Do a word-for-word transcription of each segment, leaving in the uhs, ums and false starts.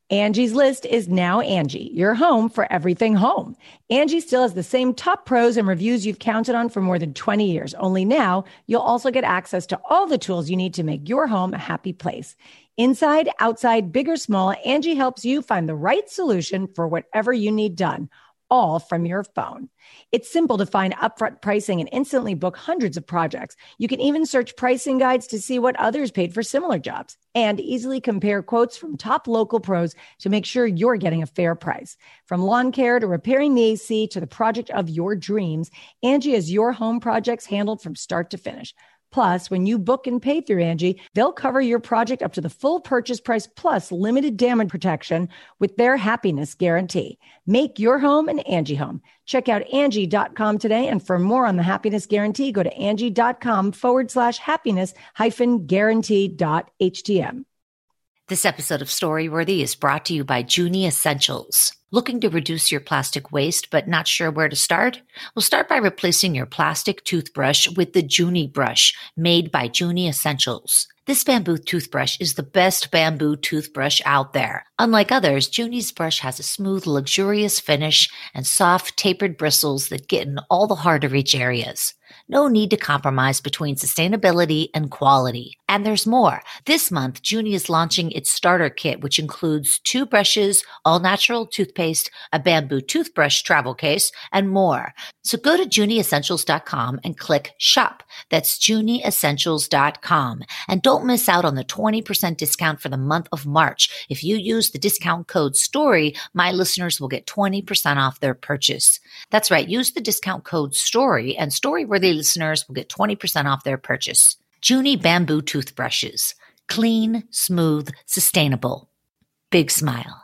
Angie's List is now Angie, your home for everything home. Angie still has the same top pros and reviews you've counted on for more than twenty years. Only now, you'll also get access to all the tools you need to make your home a happy place. Inside, outside, big or small, Angie helps you find the right solution for whatever you need done, all from your phone. It's simple to find upfront pricing and instantly book hundreds of projects. You can even search pricing guides to see what others paid for similar jobs and easily compare quotes from top local pros to make sure you're getting a fair price. From lawn care to repairing the A C to the project of your dreams, Angie has your home projects handled from start to finish. Plus, when you book and pay through Angie, they'll cover your project up to the full purchase price plus limited damage protection with their happiness guarantee. Make your home an Angie home. Check out Angie dot com today. And for more on the happiness guarantee, go to Angie.com forward slash happiness hyphen guarantee dot HTM. This episode of Storyworthy is brought to you by Junie Essentials. Looking to reduce your plastic waste but not sure where to start? Well, start by replacing your plastic toothbrush with the Junie brush made by Junie Essentials. This bamboo toothbrush is the best bamboo toothbrush out there. Unlike others, Junie's brush has a smooth, luxurious finish and soft, tapered bristles that get in all the hard-to-reach areas. No need to compromise between sustainability and quality. And there's more. This month, Junie is launching its starter kit, which includes two brushes, all-natural toothpaste, a bamboo toothbrush travel case, and more. So go to Junie Essentials dot com and click shop. That's Junie Essentials dot com. And don't miss out on the twenty percent discount for the month of March. If you use the discount code STORY, my listeners will get twenty percent off their purchase. That's right. Use the discount code STORY and Storyworthy listeners will get twenty percent off their purchase. Junie bamboo toothbrushes. Clean, smooth, sustainable. Big smile.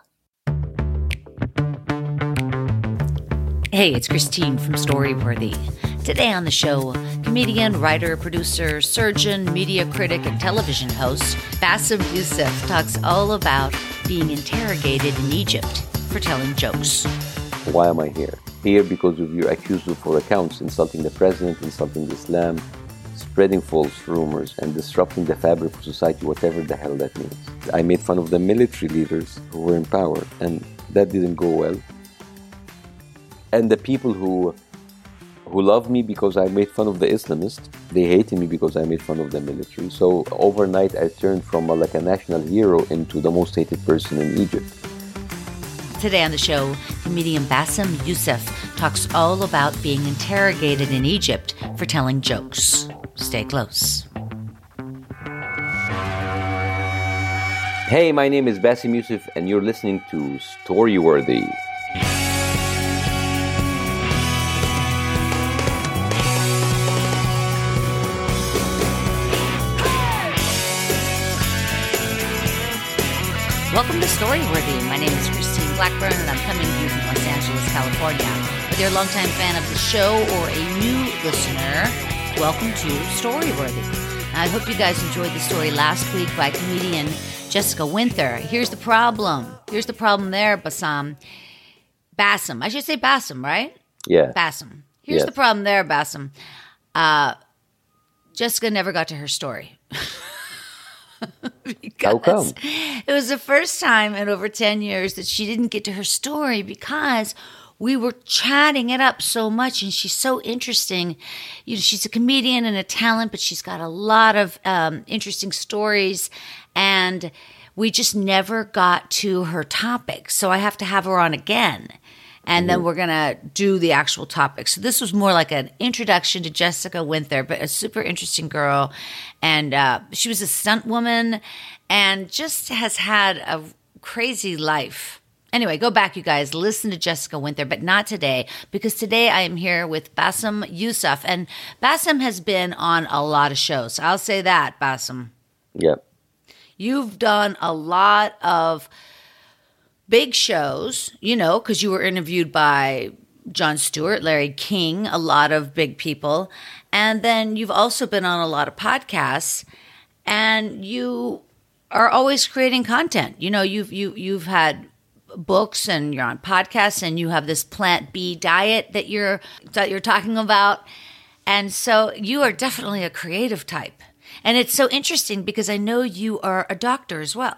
Hey, it's Christine from Storyworthy. Today on the show, comedian, writer, producer, surgeon, media critic, and television host Bassem Youssef talks all about being interrogated in Egypt for telling jokes. Why am I here? Here because of your accused of four accounts, insulting the president, insulting Islam, spreading false rumors, and disrupting the fabric of society, whatever the hell that means. I made fun of the military leaders who were in power, and that didn't go well. And the people who who love me because I made fun of the Islamists, they hated me because I made fun of the military. So overnight I turned from a, like a national hero into the most hated person in Egypt. Today on the show, comedian Bassem Youssef talks all about being interrogated in Egypt for telling jokes. Stay close. Hey, my name is Bassem Youssef and you're listening to Storyworthy. Welcome to Storyworthy. My name is Christine Blackburn, and I'm coming to you from Los Angeles, California. Whether you're a longtime fan of the show or a new listener, welcome to Storyworthy. I hope you guys enjoyed the story last week by comedian Jessica Winther. Here's the problem. Here's the problem there, Bassem. Bassem. I should say Bassem, right? Yeah. Bassem. Here's yes. the problem there, Bassem. Uh, Jessica never got to her story. How come? It was the first time in over ten years that she didn't get to her story because we were chatting it up so much, and she's so interesting. You know, she's a comedian and a talent, but she's got a lot of um, interesting stories, and we just never got to her topic. So I have to have her on again. And then we're going to do the actual topic. So this was more like an introduction to Jessica Winther, but a super interesting girl. And uh, she was a stunt woman and just has had a crazy life. Anyway, go back, you guys. Listen to Jessica Winther, but not today, because today I am here with Bassem Youssef. And Bassem has been on a lot of shows. I'll say that, Bassem. Yep. You've done a lot of big shows, you know, because you were interviewed by Jon Stewart, Larry King, a lot of big people. And then you've also been on a lot of podcasts, and you are always creating content. You know, you've you you've had books and you're on podcasts, and you have this plant-B diet that you're that you're talking about. And so you are definitely a creative type. And it's so interesting because I know you are a doctor as well.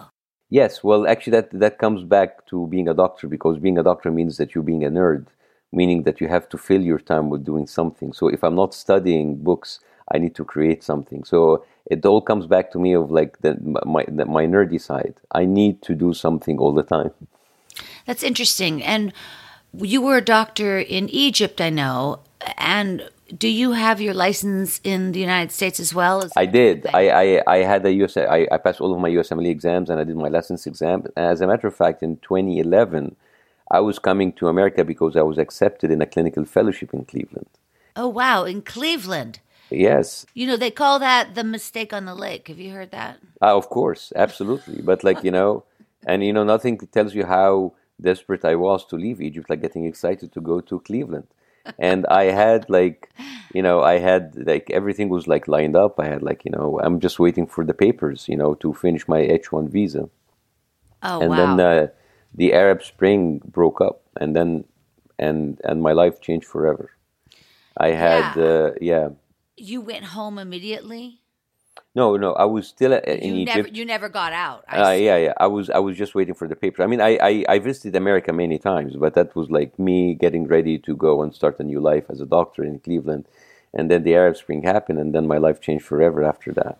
Yes, well, actually, that that comes back to being a doctor because being a doctor means that you're being a nerd, meaning that you have to fill your time with doing something. So if I'm not studying books, I need to create something. So it all comes back to me of like the, my the, my nerdy side. I need to do something all the time. That's interesting. And you were a doctor in Egypt, I know. And do you have your license in the United States as well? Is I that did. thing? I, I, I had a U S. I, I passed all of my U S M L E exams and I did my license exam. And as a matter of fact, in twenty eleven, I was coming to America because I was accepted in a clinical fellowship in Cleveland. Oh, wow. In Cleveland. Yes. You know, they call that the mistake on the lake. Have you heard that? Uh, of course, absolutely. But like, you know, and you know, nothing tells you how desperate I was to leave Egypt, like getting excited to go to Cleveland. And I had like, you know, I had like everything was like lined up. I had like, you know, I'm just waiting for the papers, you know, to finish my H one visa. Oh, And wow. then uh, the Arab Spring broke up, and then and and my life changed forever. I had Yeah. uh, yeah. You went home immediately? No, no, I was still uh, in you Egypt. never you never got out. I Uh, see. yeah, yeah. I was I was just waiting for the papers. I mean, I, I, I visited America many times, but that was like me getting ready to go and start a new life as a doctor in Cleveland. And then the Arab Spring happened, and then my life changed forever after that.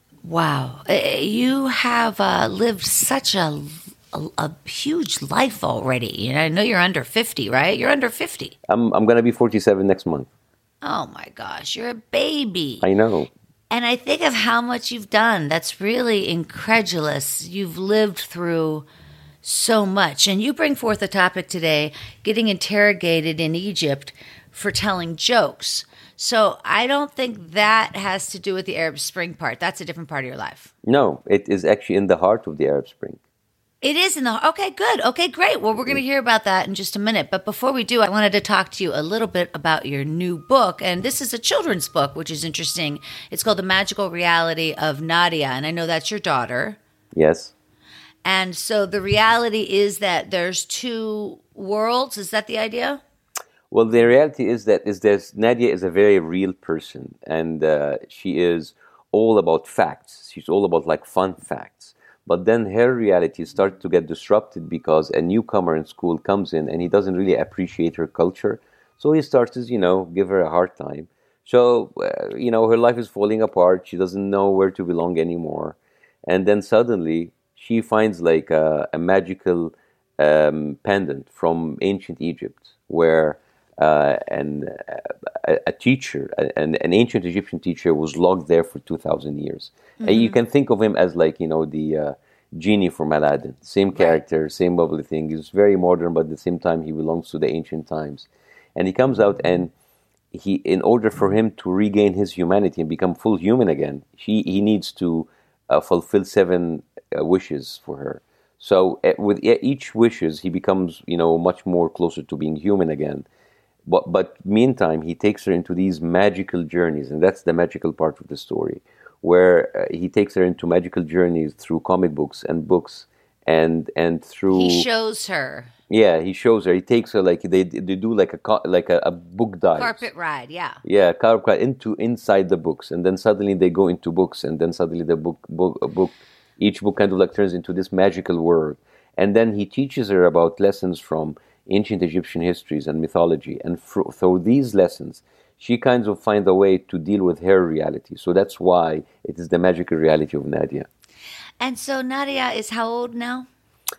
Wow. Uh, You have uh, lived such a, a a huge life already. And I know you're under fifty, right? You're under fifty. I'm I'm gonna be forty-seven next month. Oh my gosh, you're a baby. I know. And I think of how much you've done. That's really incredulous. You've lived through so much. And you bring forth a topic today, getting interrogated in Egypt for telling jokes. So I don't think that has to do with the Arab Spring part. That's a different part of your life. No, it is actually in the heart of the Arab Spring. It is in the okay, good. Okay, great. Well, we're going to hear about that in just a minute. But before we do, I wanted to talk to you a little bit about your new book. And this is a children's book, which is interesting. It's called The Magical Reality of Nadia. And I know that's your daughter. Yes. And so the reality is that there's two worlds. Is that the idea? Well, the reality is that is there's Nadia is a very real person, and uh, she is all about facts. She's all about like fun facts. But then her reality starts to get disrupted because a newcomer in school comes in and he doesn't really appreciate her culture. So he starts to, you know, give her a hard time. So, uh, you know, her life is falling apart. She doesn't know where to belong anymore. And then suddenly she finds like a, a magical um, pendant from ancient Egypt where uh, an, a, a teacher, an, an ancient Egyptian teacher was locked there for two thousand years. Mm-hmm. And you can think of him as like, you know, the uh, genie from Aladdin. Same character, right. Same bubbly thing. He's very modern, but at the same time, he belongs to the ancient times. And he comes out and he, in order for him to regain his humanity and become full human again, he, he needs to uh, fulfill seven uh, wishes for her. So uh, with each wishes, he becomes, you know, much more closer to being human again. But, but meantime, he takes her into these magical journeys, and that's the magical part of the story, where uh, he takes her into magical journeys through comic books and books, and and through he shows her. Yeah, he shows her. He takes her like they they do like a like a, a book dive, carpet ride. Yeah, yeah, carpet ride into inside the books, and then suddenly they go into books, and then suddenly the book book a book each book kind of like turns into this magical world, and then he teaches her about lessons from ancient Egyptian histories and mythology, and fr- through these lessons, she kind of finds a way to deal with her reality. So that's why it is the magical reality of Nadia. And so Nadia is how old now?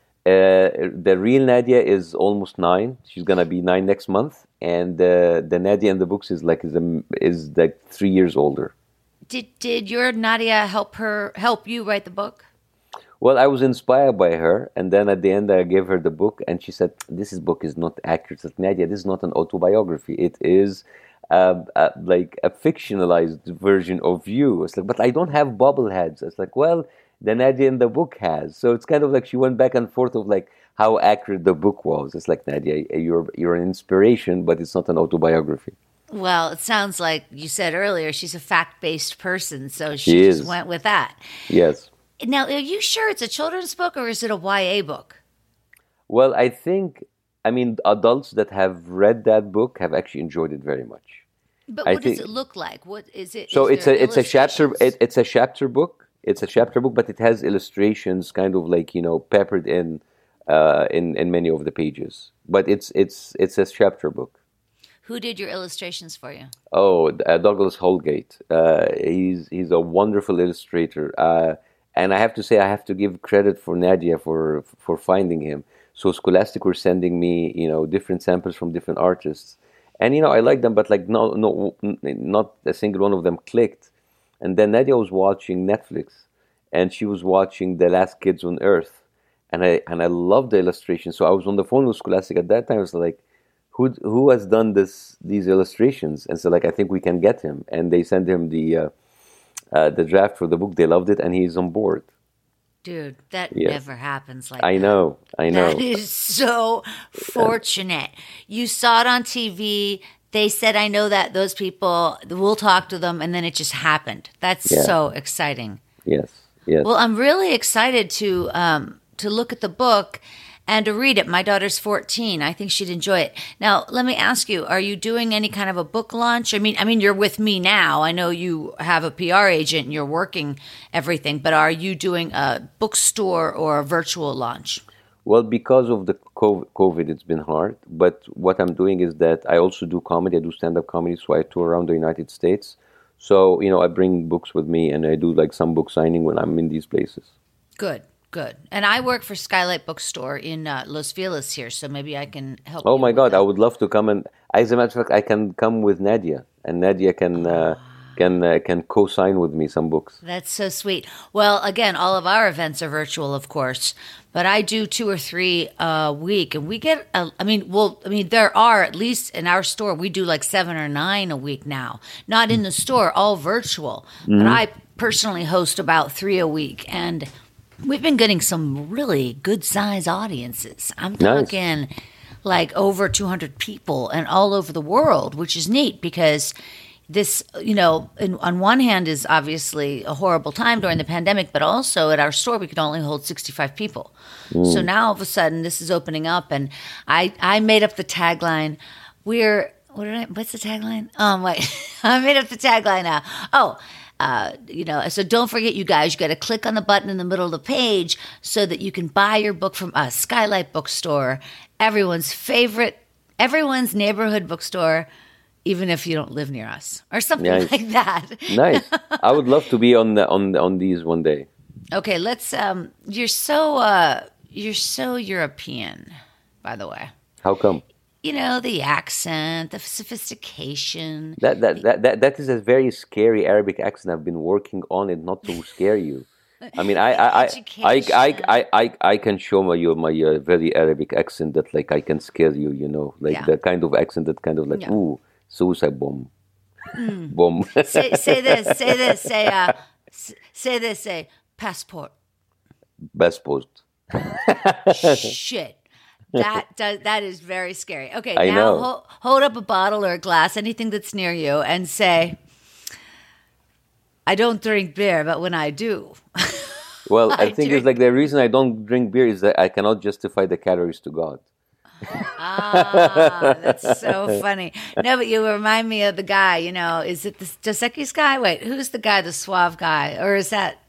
Uh, the real Nadia is almost nine. She's gonna be nine next month, and uh, the Nadia in the books is like is, a, is like three years older. Did did your Nadia help her help you write the book? Well, I was inspired by her, and then at the end I gave her the book, and she said, "This is book is not accurate." I said, "Nadia, this is not an autobiography. It is uh, uh, like a fictionalized version of you." It's like, "But I don't have bobbleheads." It's like, "Well, the Nadia in the book has." So it's kind of like she went back and forth of like how accurate the book was. It's like, "Nadia, you're you're an inspiration, but it's not an autobiography." Well, it sounds like you said earlier she's a fact-based person, so she, she just is. went with that. Yes. Now, are you sure it's a children's book or is it a Y A book? Well, I think, I mean, adults that have read that book have actually enjoyed it very much. But I what think, does it look like? What is it? So is it's a there it's a chapter illustrations? it, it's a chapter book. It's a chapter book, but it has illustrations, kind of like you know peppered in, uh, in in many of the pages. But it's it's it's a chapter book. Who did your illustrations for you? Oh, uh, Douglas Holgate. Uh, he's he's a wonderful illustrator, uh, and I have to say I have to give credit for Nadia for for finding him. So Scholastic were sending me, you know, different samples from different artists, and you know I like them, but like no no not a single one of them clicked. And then Nadia was watching Netflix, and she was watching The Last Kids on Earth, and I and I loved the illustration. So I was on the phone with Scholastic at that time. I was like, who who has done this these illustrations? And so like I think we can get him, and they sent him the uh, uh, the draft for the book. They loved it, and he's on board. Dude, that Yes. never happens like I that. know, I know. That is so fortunate. You saw it on T V. They said, I know that those people, we'll talk to them, and then it just happened. That's Yeah. so exciting. Yes, yes. Well, I'm really excited to um, to look at the book and to read it. My daughter's fourteen. I think she'd enjoy it. Now, let me ask you, are you doing any kind of a book launch? I mean, I mean, you're with me now. I know you have a P R agent and you're working everything, but are you doing a bookstore or a virtual launch? Well, because of the co- COVID, it's been hard. But what I'm doing is that I also do comedy. I do stand-up comedy, so I tour around the United States. So, you know, I bring books with me, and I do like some book signing when I'm in these places. Good, good. And I work for Skylight Bookstore in uh, Los Feliz here, so maybe I can help Oh you my with God, that. I would love to come and, as a matter of fact, I can come with Nadia, and Nadia can uh, can uh, can co-sign with me some books. That's so sweet. Well, again, all of our events are virtual, of course, but I do two or three a week, and we get. A, I mean, well, I mean, there are at least in our store we do like seven or nine a week now. Not in the store, all virtual. Mm-hmm. But I personally host about three a week, and we've been getting some really good size audiences. I'm Nice. talking like over two hundred people and all over the world, which is neat because this, you know, in, on one hand is obviously a horrible time during the pandemic, but also at our store we could only hold sixty-five people. So now all of a sudden this is opening up, and I, I made up the tagline. We're, what did I, what's the tagline? Um, wait, I made up the tagline now. Oh, uh, you know, so don't forget, you guys, you got to click on the button in the middle of the page so that you can buy your book from us, Skylight Bookstore, everyone's favorite, everyone's neighborhood bookstore, even if you don't live near us, or something Nice. like that. Nice. I would love to be on the, on on these one day. Okay, let's. Um, you're so uh, you're so European, by the way. How come? You know, the accent, the sophistication. That that, that that that is a very scary Arabic accent. I've been working on it not to scare you. I mean, I I I I, I, I, I, I can show my your my uh, very Arabic accent that like I can scare you. You know, like Yeah. the kind of accent that kind of like Yeah. ooh suicide bomb, bomb. say say this, say this, say uh, s- say this, say passport. Best post. Shit. That does that is very scary. Okay, I now know. Ho- hold up a bottle or a glass, anything that's near you, and say, "I don't drink beer, but when I do." Well, I, I think drink- it's like the reason I don't drink beer is that I cannot justify the calories to God. Ah, that's so funny. No, but you remind me of the guy. You know, is it the Dos Equis guy? Wait, who's the guy? The suave guy, or is that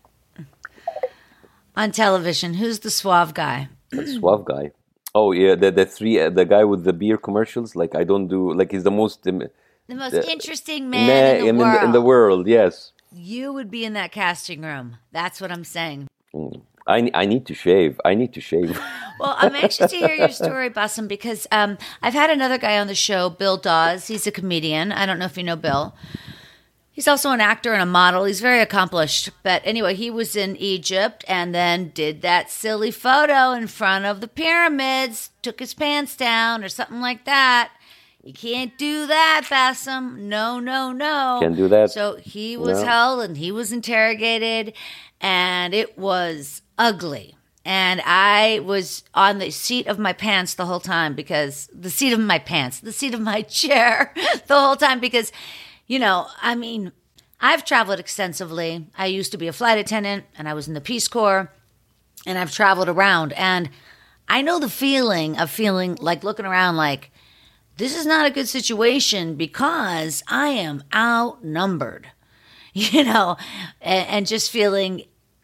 on television? Who's the suave guy? That suave guy. Oh yeah, the the three uh, the guy with the beer commercials. Like I don't do like he's the most um, The most The- interesting man nah, in the in, world. the, in the world. Yes. You would be in that casting room. That's what I'm saying. I, I need to shave. I need to shave. Well, I'm anxious to hear your story, Bassem, because um, I've had another guy on the show, Bill Dawes. He's a comedian. I don't know if you know Bill. He's also an actor and a model. He's very accomplished. But anyway, he was in Egypt and then did that silly photo in front of the pyramids, took his pants down or something like that. You can't do that, Bassem. No, no, no. Can't do that. So he was No. held and he was interrogated, and it was ugly. And I was on the seat of my pants the whole time because the seat of my pants, the seat of my chair the whole time because, you know, I mean, I've traveled extensively. I used to be a flight attendant and I was in the Peace Corps, and I've traveled around, and I know the feeling of feeling like looking around like, this is not a good situation because I am outnumbered, you know, and, and just feeling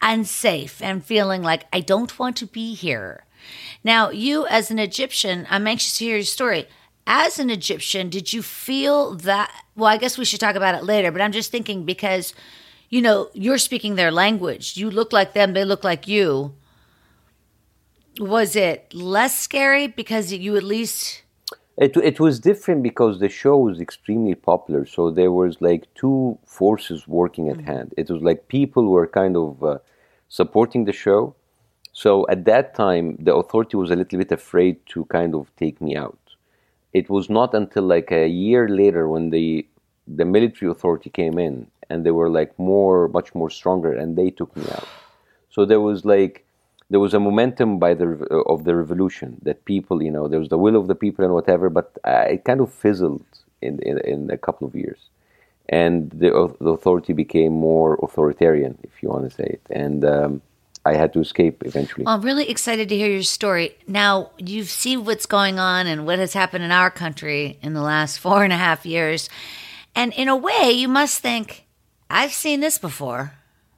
unsafe and feeling like, I don't want to be here. Now, you as an Egyptian, I'm anxious to hear your story. As an Egyptian, did you feel that, well, I guess we should talk about it later, but I'm just thinking because, you know, you're speaking their language. You look like them, they look like you. Was it less scary because you at least... It it was different because the show was extremely popular. So there was like two forces working at mm-hmm. hand. It was like people were kind of uh, supporting the show. So at that time, the authority was a little bit afraid to kind of take me out. It was not until like a year later when the the military authority came in and they were like more, much more stronger, and they took me out. So there was like, there was a momentum by the of the revolution that people, you know, there was the will of the people and whatever, but uh, it kind of fizzled in, in in a couple of years, and the the authority became more authoritarian, if you want to say it, and. Um, I had to escape eventually. Well, I'm really excited to hear your story. Now, you've seen what's going on and what has happened in our country in the last four and a half years. And in a way, you must think, I've seen this before.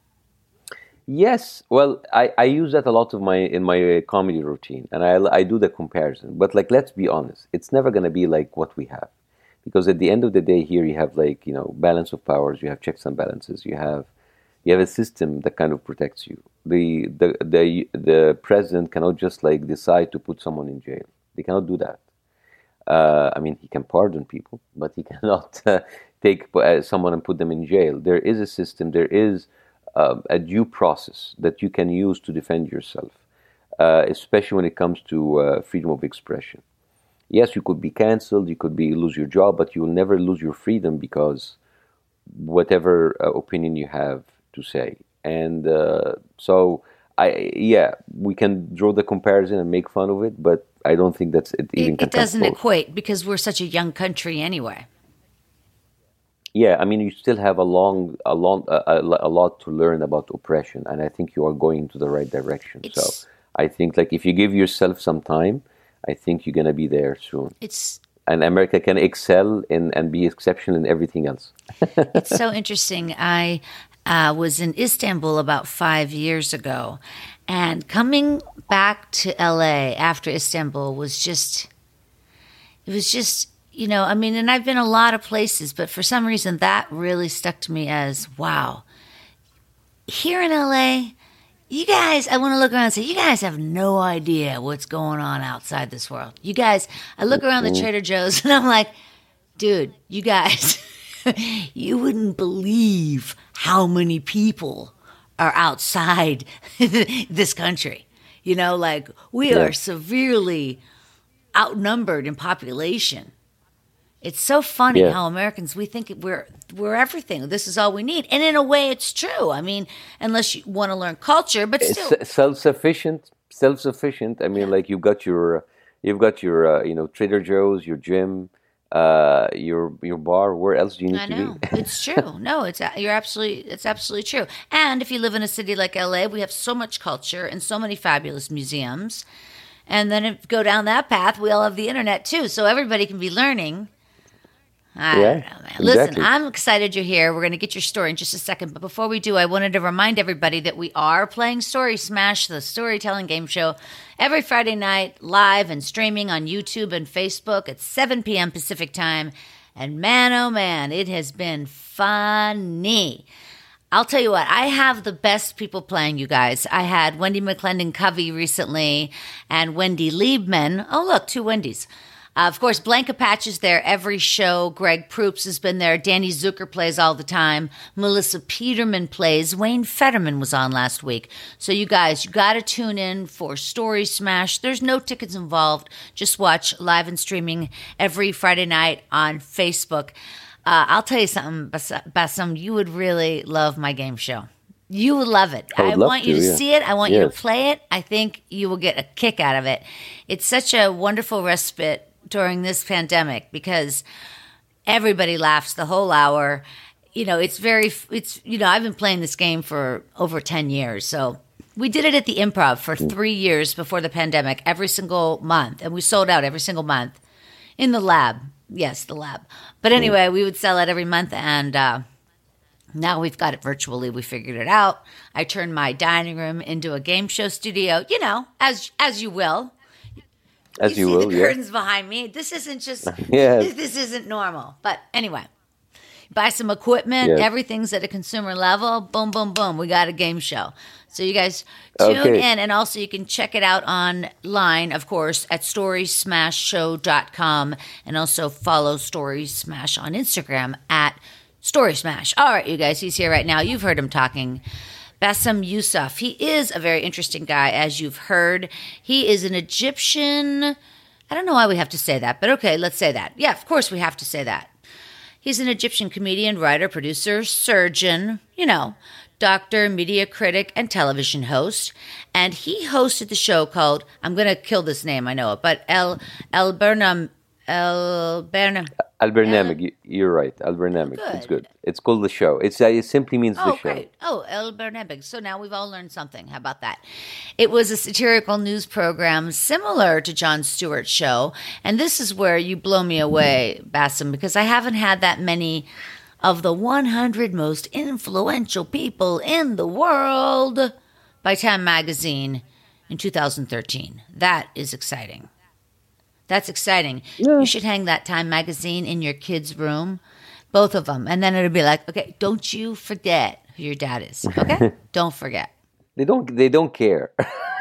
Yes. Well, I, I use that a lot of my in my comedy routine. And I, I do the comparison. But like, let's be honest. It's never going to be like what we have. Because at the end of the day, here you have like, you know, balance of powers. You have checks and balances. You have... You have a system that kind of protects you. The, the the the president cannot just like decide to put someone in jail. They cannot do that. Uh, I mean, he can pardon people, but he cannot uh, take uh, someone and put them in jail. There is a system. There is uh, a due process that you can use to defend yourself, uh, especially when it comes to uh, freedom of expression. Yes, you could be canceled. You could be lose your job, but you will never lose your freedom because whatever uh, opinion you have to say. And uh, so I yeah we can draw the comparison and make fun of it, but I don't think that's it even it, it doesn't close. Equate because we're such a young country anyway. Yeah, I mean, you still have a long a long a, a, a lot to learn about oppression, and I think you are going to the right direction. It's, so I think like if you give yourself some time, I think you're gonna be there soon. It's and America can excel in and be exceptional in everything else. It's so interesting. I Uh, was in Istanbul about five years ago, and coming back to L A after Istanbul was just, it was just, you know, I mean, and I've been a lot of places, but for some reason that really stuck to me as, wow, here in L A, you guys, I want to look around and say, you guys have no idea what's going on outside this world. You guys, I look around the Trader Joe's and I'm like, dude, you guys, you wouldn't believe how many people are outside this country. You know, like we yeah. are severely outnumbered in population. It's so funny yeah. how Americans, we think we're we're everything. This is all we need. And in a way, it's true. I mean, unless you want to learn culture, but still. It's self-sufficient, self-sufficient. I mean, yeah. like you've got your, you've got your, uh, you know, Trader Joe's, your gym, uh, your your bar. Where else do you need I to know. be? It's true. No, it's you're absolutely, it's absolutely true. And if you live in a city like L A, we have so much culture and so many fabulous museums. And then if you go down that path, we all have the internet too, so everybody can be learning. I yeah, don't know, man. Exactly. Listen, I'm excited you're here. We're going to get your story in just a second. But before we do, I wanted to remind everybody that we are playing Story Smash, the storytelling game show, every Friday night, live and streaming on YouTube and Facebook at seven p.m. Pacific time. And man, oh man, it has been funny. I'll tell you what, I have the best people playing, you guys. I had Wendy McClendon Covey recently and Wendy Liebman. Oh, look, two Wendys. Uh, of course, Blanca Patch is there every show. Greg Proops has been there. Danny Zucker plays all the time. Melissa Peterman plays. Wayne Fetterman was on last week. So you guys, you got to tune in for Story Smash. There's no tickets involved. Just watch live and streaming every Friday night on Facebook. Uh, I'll tell you something, Bassem, you would really love my game show. You would love it. I, I want to, you to yeah. see it. I want yes. you to play it. I think you will get a kick out of it. It's such a wonderful respite during this pandemic because everybody laughs the whole hour. You know, it's very, it's, you know, I've been playing this game for over ten years. So we did it at the Improv for three years before the pandemic, every single month. And we sold out every single month in the lab. Yes, the lab. But anyway, we would sell it every month. And uh, Now we've got it virtually. We figured it out. I turned my dining room into a game show studio, you know, as as you will. As you, you see will, the yeah. curtains behind me. This isn't just, Yes. this, this isn't normal. But anyway, buy some equipment. Yes. Everything's at a consumer level. Boom, boom, boom. We got a game show. So you guys tune Okay. in. And also you can check it out online, of course, at story smash show dot com. And also follow Story Smash on Instagram at Story Smash. All right, you guys, he's here right now. You've heard him talking. Bassem Youssef. He is a very interesting guy, as you've heard. He is an Egyptian. I don't know why we have to say that, but okay, let's say that. Yeah, of course we have to say that. He's an Egyptian comedian, writer, producer, surgeon, you know, doctor, media critic, and television host. And he hosted the show called, I'm going to kill this name, I know it, but El El Bernam, El Bernam. Al-Barnamij, you- you're right. Al-Barnamij, Good. it's good. It's called the show. It's uh, it simply means Oh, the show. great. Oh, El Bernabig. So now we've all learned something. How about that? It was a satirical news program similar to Jon Stewart's show. And this is where you blow me away, Bassem, because I haven't had that many of the one hundred most influential people in the world by Time Magazine in two thousand thirteen. That is exciting. That's exciting. Yeah. You should hang that Time Magazine in your kid's room, both of them. And then it'll be like, okay, don't you forget who your dad is, okay? Don't forget. They don't. They don't care.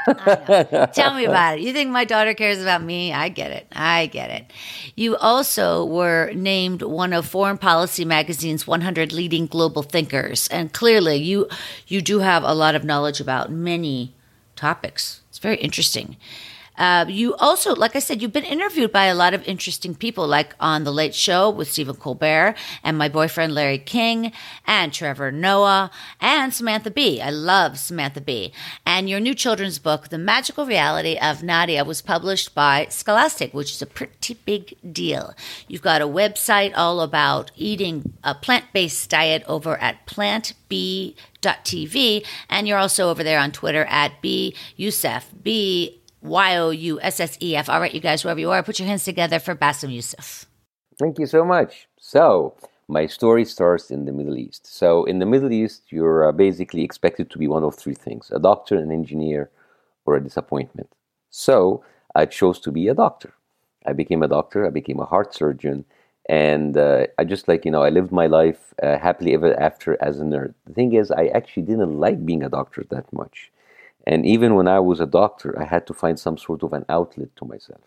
Tell me about it. You think my daughter cares about me? I get it. I get it. You also were named one of Foreign Policy Magazine's one hundred leading global thinkers. And clearly you you do have a lot of knowledge about many topics. It's very interesting. Uh, you also, like I said, you've been interviewed by a lot of interesting people, like on The Late Show with Stephen Colbert and my boyfriend Larry King and Trevor Noah and Samantha Bee. I love Samantha Bee. And your new children's book, The Magical Reality of Nadia, was published by Scholastic, which is a pretty big deal. You've got a website all about eating a plant-based diet over at plant b dot t v, and you're also over there on Twitter at B Youssef, B Y O U S S E F. All right, you guys, wherever you are, put your hands together for Bassem Youssef. Thank you so much. So, my story starts in the Middle East. So, in the Middle East, you're uh, basically expected to be one of three things: a doctor, an engineer, or a disappointment. So, I chose to be a doctor. I became a doctor. I became a heart surgeon. And uh, I just like, you know, I lived my life uh, happily ever after as a nerd. The thing is, I actually didn't like being a doctor that much. And even when I was a doctor, I had to find some sort of an outlet to myself.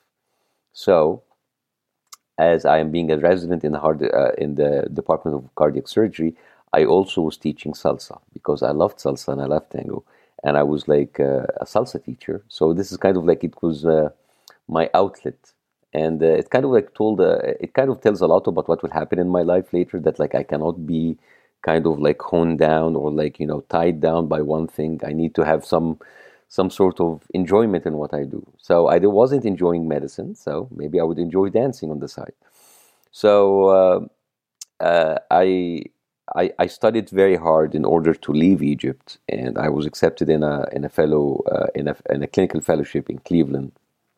So, as I am being a resident in the, hard, uh, in the Department of Cardiac Surgery, I also was teaching salsa because I loved salsa and I loved tango. And I was like uh, a salsa teacher. So this is kind of like it was uh, my outlet. And uh, it kind of like told, uh, it kind of tells a lot about what will happen in my life later, that like I cannot be kind of like honed down or like, you know, tied down by one thing. I need to have some some sort of enjoyment in what I do. So I wasn't enjoying medicine, so maybe I would enjoy dancing on the side. So uh, uh, I, I I studied very hard in order to leave Egypt, and I was accepted in a in a fellow uh, in a in a clinical fellowship in Cleveland,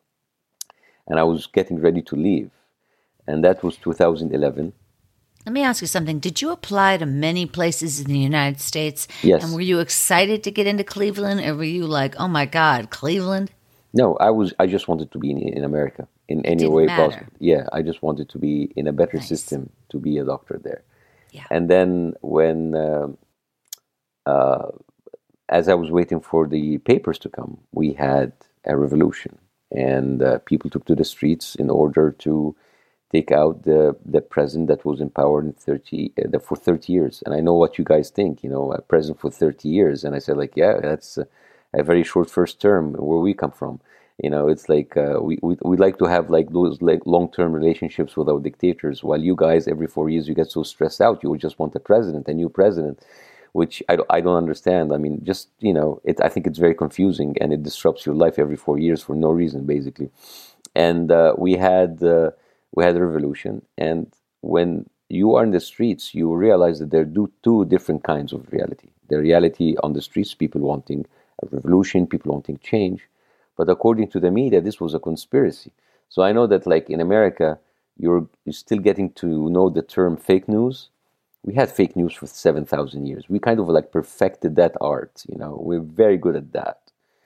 and I was getting ready to leave, and that was two thousand eleven. Let me ask you something. Did you apply to many places in the United States? Yes. And were you excited to get into Cleveland, or were you like, oh my God, Cleveland? No, I was. I just wanted to be in, in America in any didn't way matter. possible. Yeah, I just wanted to be in a better Nice. system to be a doctor there. Yeah. And then when, um uh, as I was waiting for the papers to come, we had a revolution, and uh, people took to the streets in order to take out the the president that was in power in thirty uh, for thirty years. And I know what you guys think, you know, a president for thirty years. And I said, like, yeah, that's a, a very short first term where we come from. You know, it's like uh, we, we we like to have like those like long-term relationships with our dictators, while you guys every four years you get so stressed out. You would just want a president, a new president, which I don't, I don't understand. I mean, just, you know, it, I think it's very confusing, and it disrupts your life every four years for no reason, basically. And uh, we had uh, we had a revolution, and when you are in the streets, you realize that there are two, two different kinds of reality. The reality on the streets, people wanting a revolution, people wanting change. But according to the media, this was a conspiracy. So I know that, like in America, you're, you're still getting to know the term fake news. we had fake news for seven thousand years. We kind of like perfected that art, you know. We're very good at that.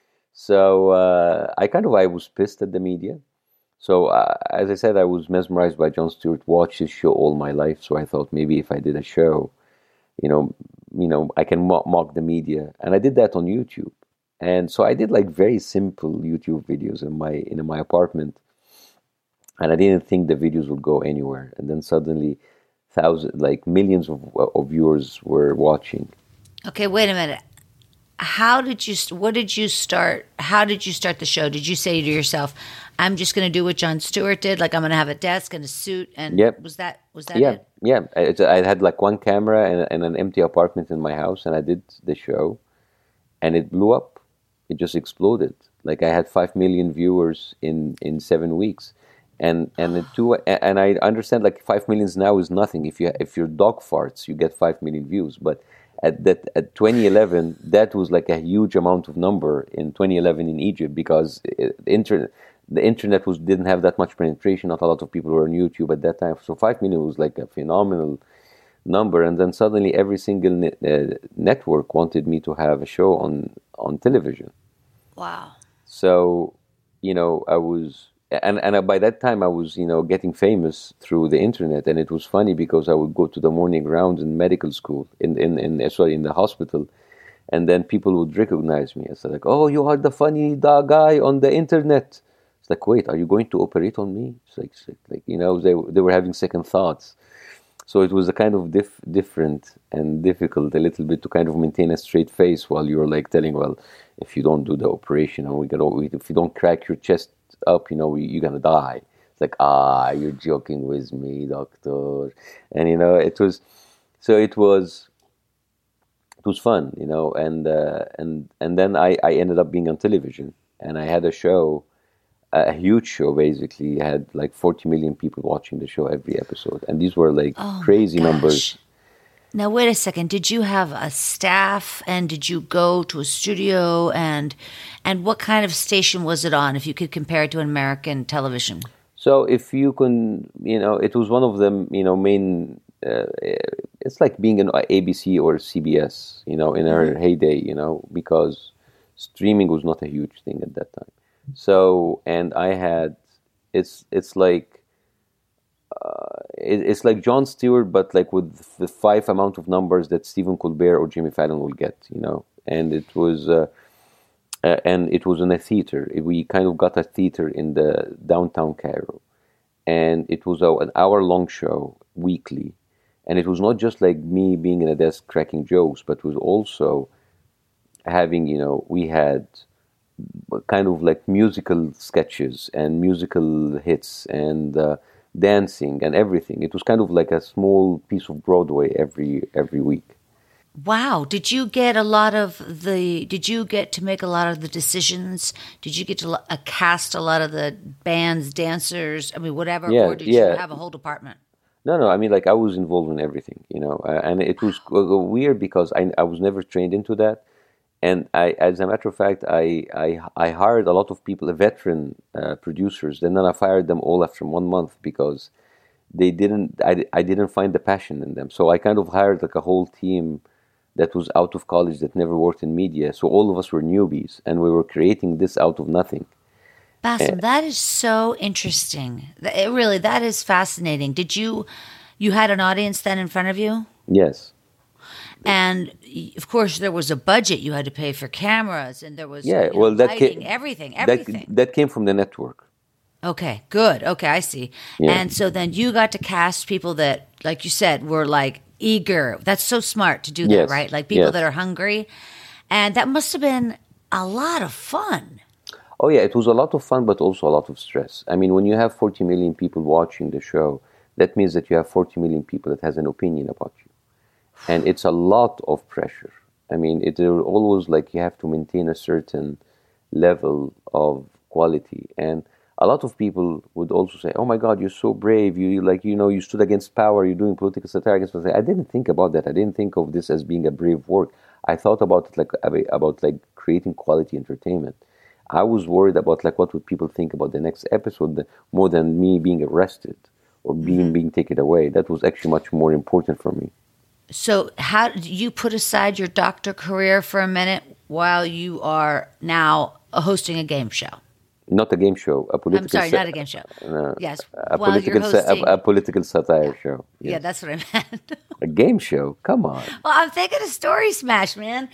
So uh, I kind of I was pissed at the media. So uh, as I said, I was mesmerized by Jon Stewart. Watched his show all my life. So I thought maybe if I did a show, you know, you know, I can mock, mock the media, and I did that on YouTube. And so I did like very simple YouTube videos in my in my apartment, and I didn't think the videos would go anywhere. And then suddenly, thousands, like millions of of viewers were watching. Okay, wait a minute. How did you? What did you start? How did you start the show? Did you say to yourself, "I'm just going to do what Jon Stewart did. Like I'm going to have a desk and a suit"? And yep. was that was that yeah, it? Yeah, I, I had like one camera and, and an empty apartment in my house, and I did the show, and it blew up. It just exploded. Like I had five million viewers in, in seven weeks, and and it two and I understand like five millions now is nothing. If you if your dog farts, you get five million views, but at that at twenty eleven, that was like a huge amount of number in twenty eleven in Egypt, because it, the internet the internet was didn't have that much penetration. Not a lot of people were on YouTube at that time, so five million was like a phenomenal number. And then suddenly every single ne- uh, network wanted me to have a show on on television. Wow. So, you know, I was, and, and by that time I was, you know, getting famous through the internet. And it was funny because I would go to the morning rounds in medical school, in, in, in sorry, in the hospital. And then people would recognize me. It's like, oh, you are the funny da- guy on the internet. It's like, wait, are you going to operate on me? It's like, it's like you know, they they were having second thoughts. So it was a kind of diff- different and difficult a little bit to kind of maintain a straight face while you're like telling, well, if you don't do the operation, and we get, if you don't crack your chest up, you know, you're gonna die. It's like, ah, you're joking with me, doctor. And you know, it was, so it was, it was fun, you know, and uh, and and then I I ended up being on television, and I had a show. A huge show, basically. Had like forty million people watching the show every episode, and these were like Oh, crazy my gosh. numbers. Now, wait a second. Did you have a staff, and did you go to a studio, and and what kind of station was it on, if you could compare it to an American television? So if you can, you know, it was one of the, you know, main, uh, it's like being an A B C or C B S, you know, in our heyday, you know, because streaming was not a huge thing at that time. So, and I had, it's it's like, uh, it, it's like Jon Stewart, but like with the five amount of numbers that Stephen Colbert or Jimmy Fallon will get, you know. And it was, uh, uh, and it was in a theater. We kind of got a theater in the downtown Cairo, and it was a, an hour long show weekly, and it was not just like me being in a desk cracking jokes, but it was also having, you know, we had kind of like musical sketches and musical hits and uh, dancing and everything. It was kind of like a small piece of Broadway every every week. Wow. Did you get a lot of the, did you get to make a lot of the decisions? Did you get to uh, cast a lot of the bands, dancers, I mean, whatever, Yeah, or did yeah. you have a whole department? No, no. I mean, like I was involved in everything, you know, uh, and it was uh, weird because I I was never trained into that. And I, as a matter of fact, I, I, I hired a lot of people, veteran uh, producers, and then I fired them all after one month because they didn't, I, I didn't find the passion in them. So I kind of hired like a whole team that was out of college that never worked in media. So all of us were newbies, and we were creating this out of nothing. Bassem, that is so interesting. It really, that is fascinating. Did you, you had an audience then in front of you? Yes. And of course, there was a budget. You had to pay for cameras, and there was Yeah, you know, well, that lighting, came, everything, that, everything. that came from the network. Okay, good. Okay, I see. Yeah. And so then you got to cast people that, like you said, were like eager. That's so smart to do that, Yes, right? Like people yes. that are hungry. And that must have been a lot of fun. Oh yeah, it was a lot of fun, but also a lot of stress. I mean, when you have forty million people watching the show, that means that you have forty million people that has an opinion about you. And it's a lot of pressure. I mean, it's always like you have to maintain a certain level of quality. And a lot of people would also say, "Oh my God, you're so brave! You like, you know, you stood against power. You're doing political satire against." I didn't think about that. I didn't think of this as being a brave work. I thought about it like about like creating quality entertainment. I was worried about like what would people think about the next episode more than me being arrested or being mm-hmm. being taken away. That was actually much more important for me. So how did you put aside your doctor career for a minute while you are now hosting a game show? Not a game show, a political. I'm sorry, sa- not a game show. No, Yes, a while political, you're sa- hosting. a, a political satire show. Yes. Yeah, that's what I meant. A game show. Come on. Well, I'm thinking of Story Smash, man.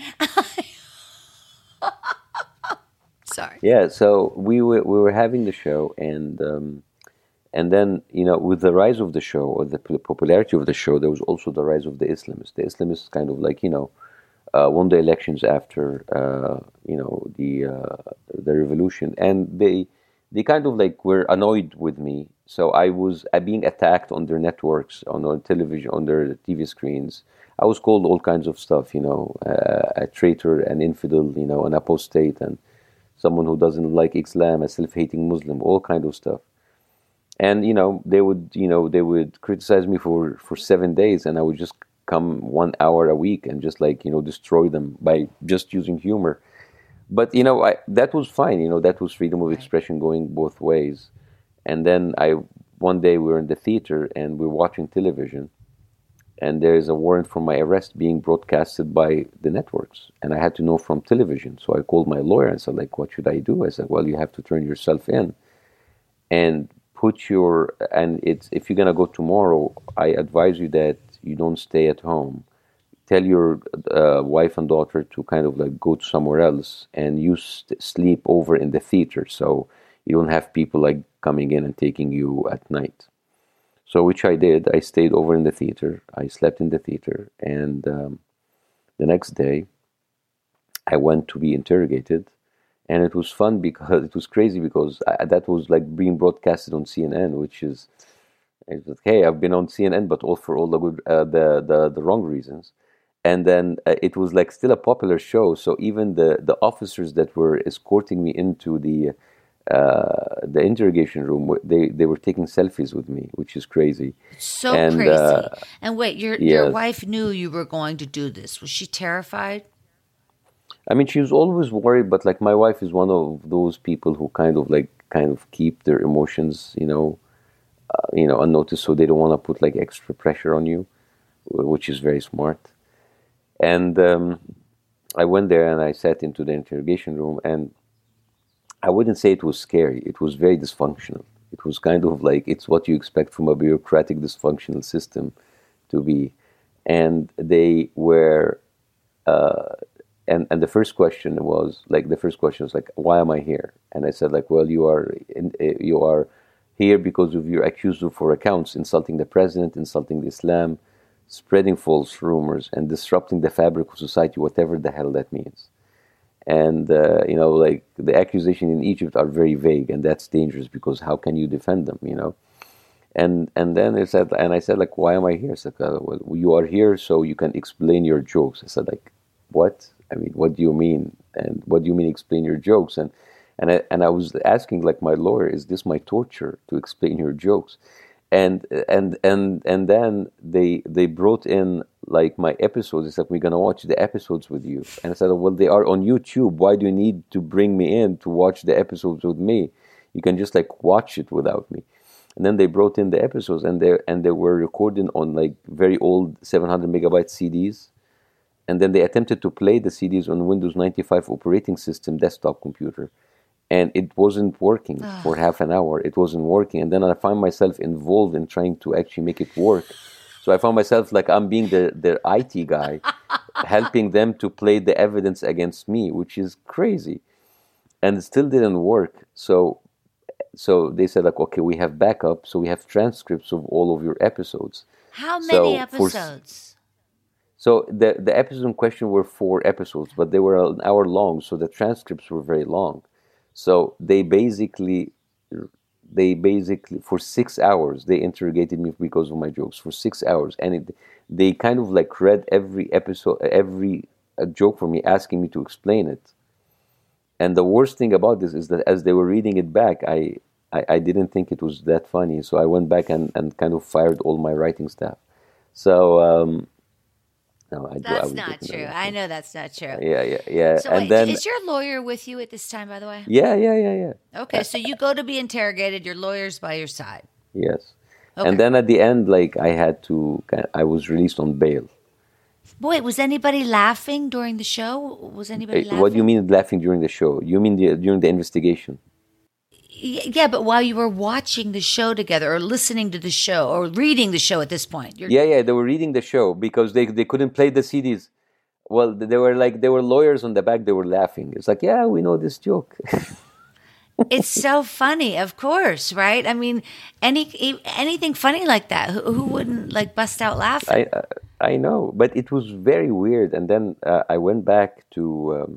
Sorry. Yeah. So we were we were having the show, and um, and then you know, with the rise of the show or the p- popularity of the show, there was also the rise of the Islamists. The Islamists kind of like you know. Uh, won the elections after uh, you know the uh, the revolution, and they they kind of like were annoyed with me. So I was uh, being attacked on their networks, on their television, on their T V screens. I was called all kinds of stuff, you know, uh, a traitor, an infidel, you know, an apostate, and someone who doesn't like Islam, a self-hating Muslim, all kind of stuff. And you know, they would you know they would criticize me for for seven days, and I would just come one hour a week and just like you know destroy them by just using humor. But you know I, that was fine. You know that was freedom of expression going both ways. And then I one day we were in the theater and we we're watching television, and there is a warrant for my arrest being broadcasted by the networks, and I had to know from television. So I called my lawyer and said like, what should I do? I said, well, you have to turn yourself in and put your and it's if you're gonna go tomorrow, I advise you that you don't stay at home. Tell your uh, wife and daughter to kind of like go to somewhere else, and you st- sleep over in the theater, so you don't have people like coming in and taking you at night. So which I did. I stayed over in the theater. I slept in the theater, and um, the next day I went to be interrogated, and it was fun because it was crazy because I, that was like being broadcasted on C N N, which is. It's like, hey, I've been on C N N, but all for all the good, uh, the, the the wrong reasons. And then uh, it was like still a popular show, so even the, the officers that were escorting me into the uh, the interrogation room, they they were taking selfies with me, which is crazy. So and, crazy. Uh, and wait, your yes. your wife knew you were going to do this. Was she terrified? I mean, she was always worried, but like my wife is one of those people who kind of like kind of keep their emotions, you know. Uh, you know, unnoticed, so they don't want to put like extra pressure on you, which is very smart. And um, I went there and I sat into the interrogation room, and I wouldn't say it was scary. It was very dysfunctional. It was kind of like it's what you expect from a bureaucratic, dysfunctional system to be. And they were, uh, and and the first question was like the first question was like, why am I here? And I said like, well, you are in, you are. here because of your accused of four accounts, insulting the president, insulting Islam, spreading false rumors, and disrupting the fabric of society, whatever the hell that means. And, uh, you know, like the accusations in Egypt are very vague, and that's dangerous because how can you defend them, you know? And and then they said, and I said, like, why am I here? I said, uh, well, you are here so you can explain your jokes. I said, like, what? I mean, what do you mean? And what do you mean explain your jokes? And And I, and I was asking like my lawyer, is this my torture to explain your jokes? And and and and then they they brought in like my episodes. They said, we're gonna watch the episodes with you. And I said, well, they are on YouTube. Why do you need to bring me in to watch the episodes with me? You can just like watch it without me. And then they brought in the episodes, and they and they were recording on like very old seven hundred megabyte C Ds. And then they attempted to play the C Ds on Windows ninety-five operating system desktop computer. And it wasn't working for half an hour. It wasn't working. And then I found myself involved in trying to actually make it work. So I found myself like I'm being the, the I T guy, helping them to play the evidence against me, which is crazy. And it still didn't work. So so they said, like, okay, we have backup. So we have transcripts of all of your episodes. How many so episodes? For, so the, the episodes in question were four episodes, but they were an hour long. So the transcripts were very long. So they basically, they basically, for six hours, they interrogated me because of my jokes for six hours. And it, they kind of like read every episode, every uh, joke for me, asking me to explain it. And the worst thing about this is that as they were reading it back, I, I, I didn't think it was that funny. So I went back and, and kind of fired all my writing staff. So, um, No, I that's do, I not true. I know that's not true. Yeah, yeah, yeah. So and wait, then, is your lawyer with you at this time, by the way? Yeah, yeah, yeah, yeah. Okay, so you go to be interrogated. Your lawyer's by your side. Yes. Okay. And then at the end, like I had to, I was released on bail. Boy, was anybody laughing during the show? Was anybody Uh, laughing? What do you mean laughing during the show? You mean the, during the investigation? Y- Yeah, but while you were watching the show together or listening to the show or reading the show at this point. You're, Yeah, yeah, they were reading the show because they they couldn't play the C Ds. Well, they were like they were lawyers on the back. They were laughing. It's like, yeah, we know this joke. It's so funny, of course, right? I mean, any e- anything funny like that, who, who wouldn't like bust out laughing? I uh, I know, but it was very weird. And then uh, I went back to um,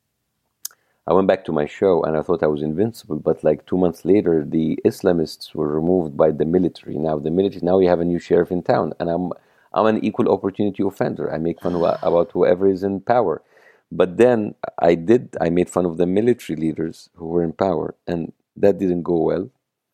I went back to my show, and I thought I was invincible. But like two months later, the Islamists were removed by the military. Now the military now we have a new sheriff in town, and I'm I'm an equal opportunity offender. I make fun of, about whoever is in power. But then I did I made fun of the military leaders who were in power, and that didn't go well.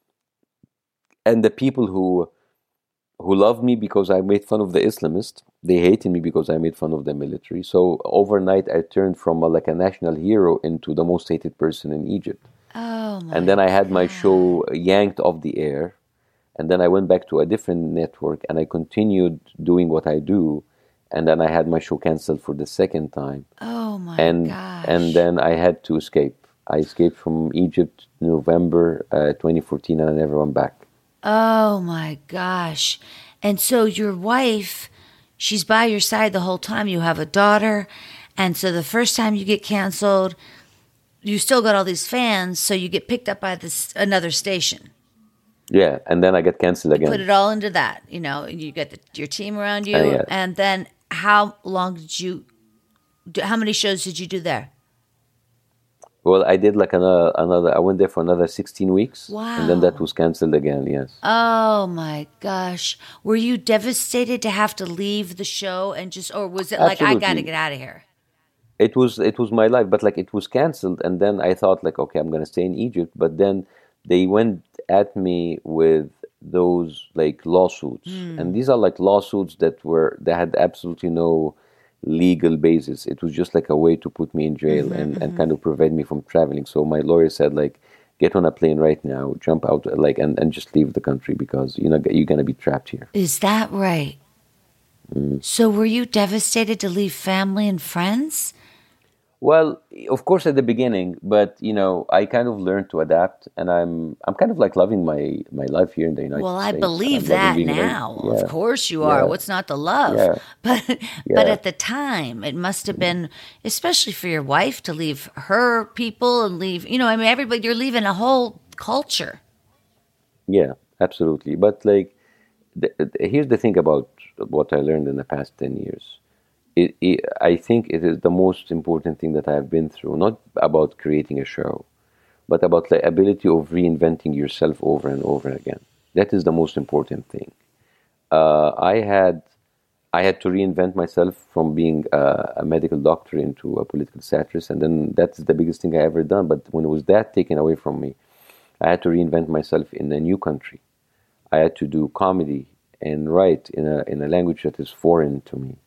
And the people who who loved me because I made fun of the Islamists, they hated me because I made fun of the military. So overnight, I turned from a, like a national hero into the most hated person in Egypt. Oh my! And then I had my God. show yanked off the air, and then I went back to a different network, and I continued doing what I do, and then I had my show canceled for the second time, Oh my and gosh! and then I had to escape. I escaped from Egypt November uh, twenty fourteen, and I never went back. Oh my gosh. And so your wife, she's by your side the whole time. You have a daughter. And so the first time you get canceled, you still got all these fans. So you get picked up by this another station. Yeah, and then I got canceled again. Put it all into that. You know, you get the, your team around you. Uh, yeah. And then how long did you, do, how many shows did you do there? Well, I did like another, another. I went there for another sixteen weeks, and then that Wow. was canceled again. Yes. Oh my gosh. Were you devastated to have to leave the show and just, or was it like, I got to Absolutely. get out of here? It was it was my life, but like it was canceled, and then I thought like, okay, I'm gonna stay in Egypt, but then they went at me with those like lawsuits, and these are like lawsuits that were that had absolutely no legal basis. It was just like a way to put me in jail and, and kind of prevent me from traveling. So my lawyer said like, get on a plane right now, jump out, like, and, and just leave the country because you know you're gonna be trapped here. Is that right? So were you devastated to leave family and friends? Well, of course at the beginning, but you know, I kind of learned to adapt, and I'm I'm kind of like loving my my life here in the United Well, I States. believe I'm loving that being away. now. Yeah, Of course you are. yeah, What's not to love? yeah, But but yeah. at the time, it must have been, especially for your wife, to leave her people and leave, you know, I mean, everybody, you're leaving a whole culture. Yeah, absolutely. But like, the, the- here's the thing about what I learned in the past ten years. It, it, I think it is the most important thing that I have been through, not about creating a show, but about the ability of reinventing yourself over and over again. That is the most important thing. Uh, I had I had to reinvent myself from being a, a medical doctor into a political satirist, and then that's the biggest thing I ever done. But when it was that taken away from me, I had to reinvent myself in a new country. I had to do comedy and write in a in a language that is foreign to me.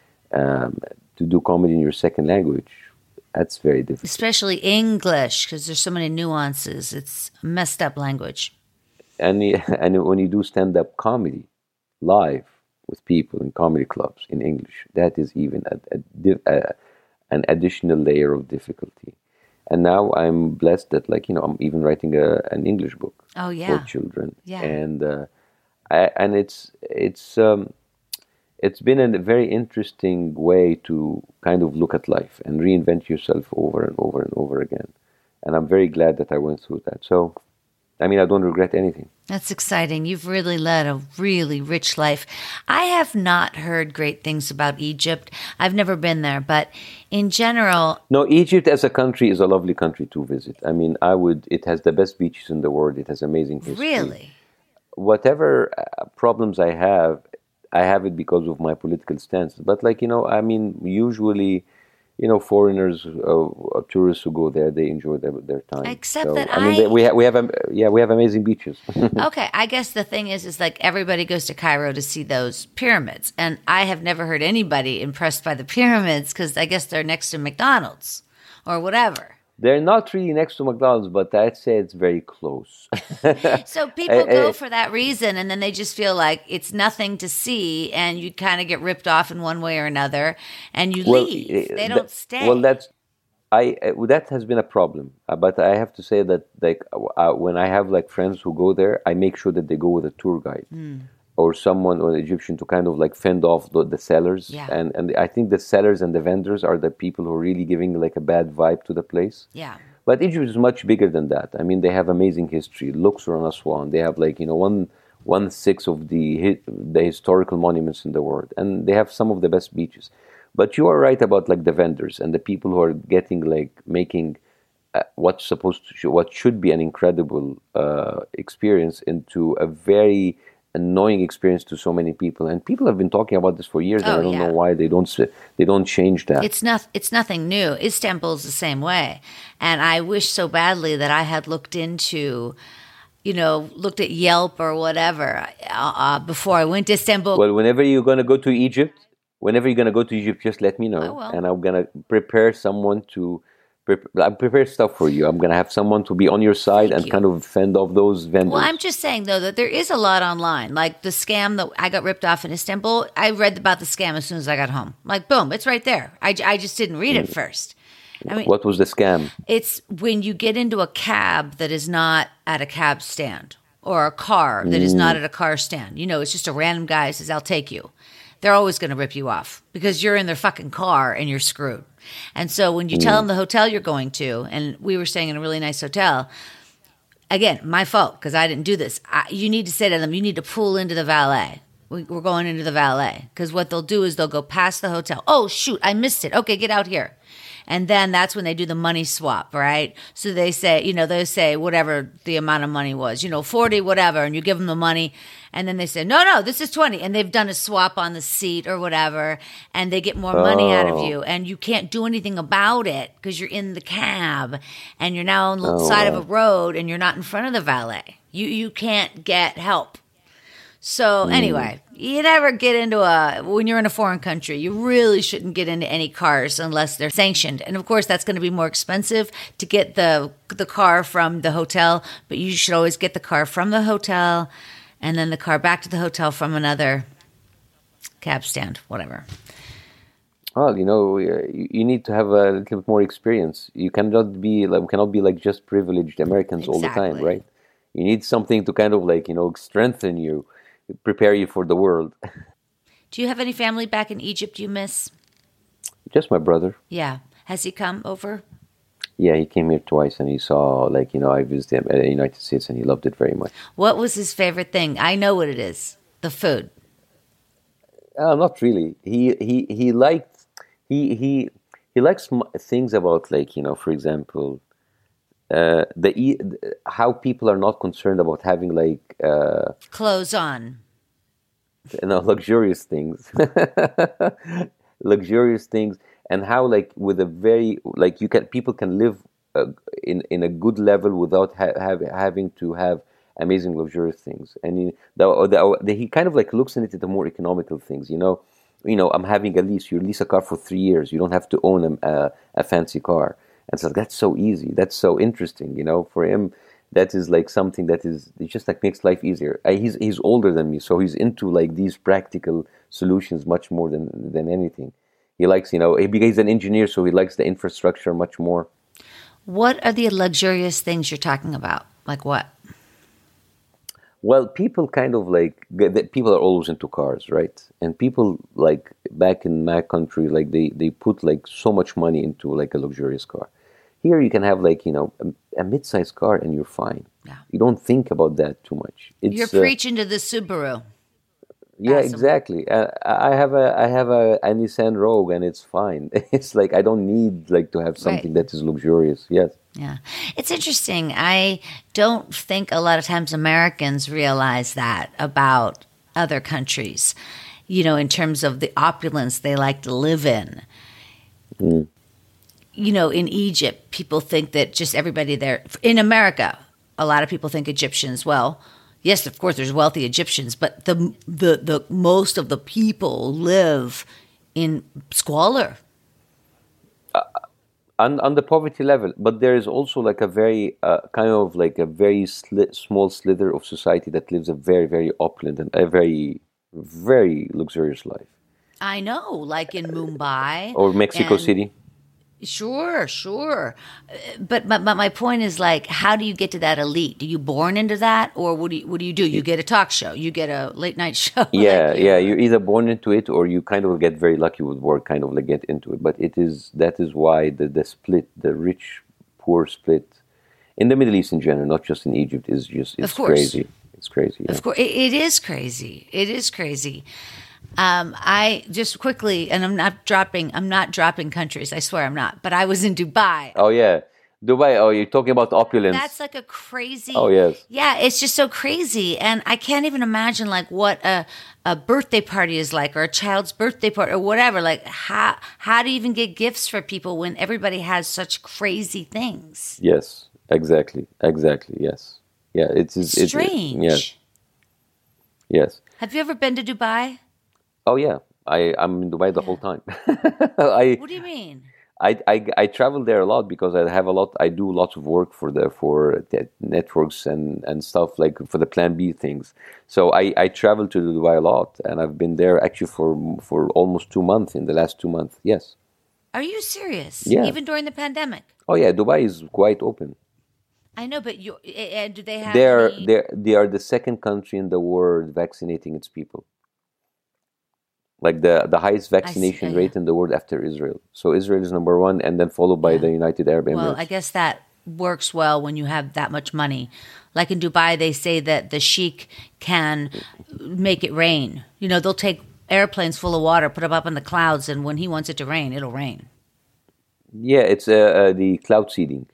Um, to do comedy in your second language, that's very difficult. Especially English, because there's so many nuances. It's a messed up language. And y- and when you do stand up comedy live with people in comedy clubs in English, that is even a, a, di- a, an additional layer of difficulty. And now I'm blessed that, like, you know, I'm even writing a, an English book Oh, for yeah. children, Yeah. and uh, I, and it's it's um, it's been a very interesting way to kind of look at life and reinvent yourself over and over and over again. And I'm very glad that I went through that. So, I mean, I don't regret anything. That's exciting. You've really led a really rich life. I have not heard great things about Egypt. I've never been there, but in general, No, Egypt as a country is a lovely country to visit. I mean, I would. It has the best beaches in the world. It has amazing history. really, Whatever uh, problems I have, I have it because of my political stance. But like you know, I mean, usually, you know, foreigners, uh, tourists who go there, they enjoy their, their time. Except So, that I mean, I- they- we have we have um, yeah, we have amazing beaches. okay, I guess the thing is, is like everybody goes to Cairo to see those pyramids. And I have never heard anybody impressed by the pyramids because I guess they're next to McDonald's or whatever. They're not really next to McDonald's, but I'd say it's very close. So people go for that reason, and then they just feel like it's nothing to see, and you kind of get ripped off in one way or another, and you well, leave. They that, don't stay. Well, that's I uh, that has been a problem. Uh, but I have to say that like uh, when I have like friends who go there, I make sure that they go with a tour guide. Mm. Or someone or an Egyptian to kind of like fend off the, the sellers. Yeah. And and I think the sellers and the vendors are the people who are really giving like a bad vibe to the place. Yeah. But Egypt is much bigger than that. I mean, they have amazing history. Luxor and Aswan. They have like, you know, one one sixth of the the historical monuments in the world. And they have some of the best beaches. But you are right about like the vendors and the people who are getting like making uh, what's supposed to, what should be an incredible uh, experience into a very annoying experience to so many people, and people have been talking about this for years, oh, and I don't yeah. know why they don't they don't change that. It's not it's nothing new. Istanbul's the same way, and I wish so badly that I had looked into, you know, looked at Yelp or whatever uh, uh, before I went to Istanbul. Well, whenever you're going to go to Egypt, whenever you're going to go to Egypt, just let me know, and I'm going to prepare someone to. I prepare stuff for you. I'm going to have someone to be on your side Thank and you. kind of fend off those vendors. Well, I'm just saying, though, that there is a lot online. Like the scam that I got ripped off in Istanbul, I read about the scam as soon as I got home. Like, boom, it's right there. I, I just didn't read it first. I mean, what was the scam? It's when you get into a cab that is not at a cab stand or a car that mm. is not at a car stand. You know, it's just a random guy who says, I'll take you. They're always going to rip you off because you're in their fucking car and you're screwed. And so when you tell them the hotel you're going to, and we were staying in a really nice hotel, again, my fault because I didn't do this. I, you need to say to them, you need to pull into the valet. We, we're going into the valet because what they'll do is they'll go past the hotel. Oh, shoot, I missed it. Okay, get out here. And then that's when they do the money swap, right? So they say, you know, they say whatever the amount of money was, you know, forty, whatever, and you give them the money. And then they say, no, no, this is twenty. And they've done a swap on the seat or whatever, and they get more money out of you. And you can't do anything about it because you're in the cab and you're now on the oh, side wow. of a road and you're not in front of the valet. You you can't get help. So anyway, you never get into a, when you're in a foreign country, you really shouldn't get into any cars unless they're sanctioned. And of course, that's going to be more expensive to get the the car from the hotel, but you should always get the car from the hotel and then the car back to the hotel from another cab stand, whatever. Well, you know, you, you need to have a little bit more experience. You cannot be like, we cannot be like just privileged Americans Exactly. all the time, right? You need something to kind of like, you know, strengthen you. Prepare you for the world. Do you have any family back in Egypt you miss? Just my brother. Yeah. Has he come over? Yeah, he came here twice and he saw, like, you know, I visited him in the United States and he loved it very much. What was his favorite thing? I know what it is. The food. Uh, not really. He he he liked he he he likes things about, like, you know, for example, uh, the how people are not concerned about having like uh, clothes on. You know, luxurious things, luxurious things, and how like with a very like you can people can live uh, in in a good level without ha- have, having to have amazing luxurious things. And he, the, the, the, he kind of like looks at it the more economical things. You know, you know, I'm having a lease. You lease a car for three years. You don't have to own a, a, a fancy car. And so that's so easy. That's so interesting. You know, for him. That is like something that is it just like makes life easier. I, he's he's older than me, so he's into like these practical solutions much more than than anything. He likes, you know, he, he's an engineer, so he likes the infrastructure much more. What are the luxurious things you're talking about? Like what? Well, people kind of like people are always into cars, right? And people like back in my country, like they they put like so much money into like a luxurious car. Here you can have like, you know, a, a mid-sized car and you're fine. Yeah. You don't think about that too much. It's, you're preaching uh, to the Subaru. Yeah, awesome. Exactly. Uh, I have a I have a, a Nissan Rogue and it's fine. It's like I don't need like to have something right. that is luxurious. Yes. Yeah. It's interesting. I don't think a lot of times Americans realize that about other countries, you know, in terms of the opulence they like to live in. Mm. You know, in Egypt, people think that just everybody there, in America, a lot of people think Egyptians, well, yes, of course, there's wealthy Egyptians, but the the, the most of the people live in squalor. Uh, on, on the poverty level, but there is also like a very uh, kind of like a very sli- small slither of society that lives a very, very opulent and a very, very luxurious life. I know, like in Mumbai or Mexico and- City. Sure, sure. Uh, But, but but my point is like, how do you get to that elite? Do you born into that, or what do you what do you do? You get a talk show, you get a late night show. Yeah, like you- yeah. You're either born into it or you kind of get very lucky with work, kind of like get into it. But it is that is why the, the split, the rich poor split, in the Middle East in general, not just in Egypt, is just it's Of course. crazy. It's crazy. Yeah. Of course, it, it is crazy. It is crazy. Um, I just quickly, and I'm not dropping. I'm not dropping countries. I swear I'm not. But I was in Dubai. Oh yeah, Dubai. Oh, you're talking about opulence. That's like a crazy. Oh, yes. Yeah, it's just so crazy, and I can't even imagine like what a a birthday party is like, or a child's birthday party, or whatever. Like how how do you even get gifts for people when everybody has such crazy things? Yes, exactly, exactly. Yes, yeah. It's, it's it- Strange. yes, yes. Have you ever been to Dubai? Oh yeah. I I'm in Dubai the whole time. I What do you mean? I, I, I travel there a lot because I have a lot. I do lots of work for the for the networks and, and stuff like for the Plan B things. So I, I travel to Dubai a lot, and I've been there actually for for almost two months in the last two months. Yes. Are you serious? Yeah. Even during the pandemic? Oh yeah, Dubai is quite open. I know, but you and do they have? They are any- they they are the second country in the world vaccinating its people. Like the, the highest vaccination yeah. rate in the world after Israel. So Israel is number one, and then followed by Yeah. the United Arab Emirates. Well, I guess that works well when you have that much money. Like in Dubai, they say that the sheik can make it rain. You know, they'll take airplanes full of water, put them up in the clouds, and when he wants it to rain, it'll rain. Yeah, it's uh, uh, the cloud seeding.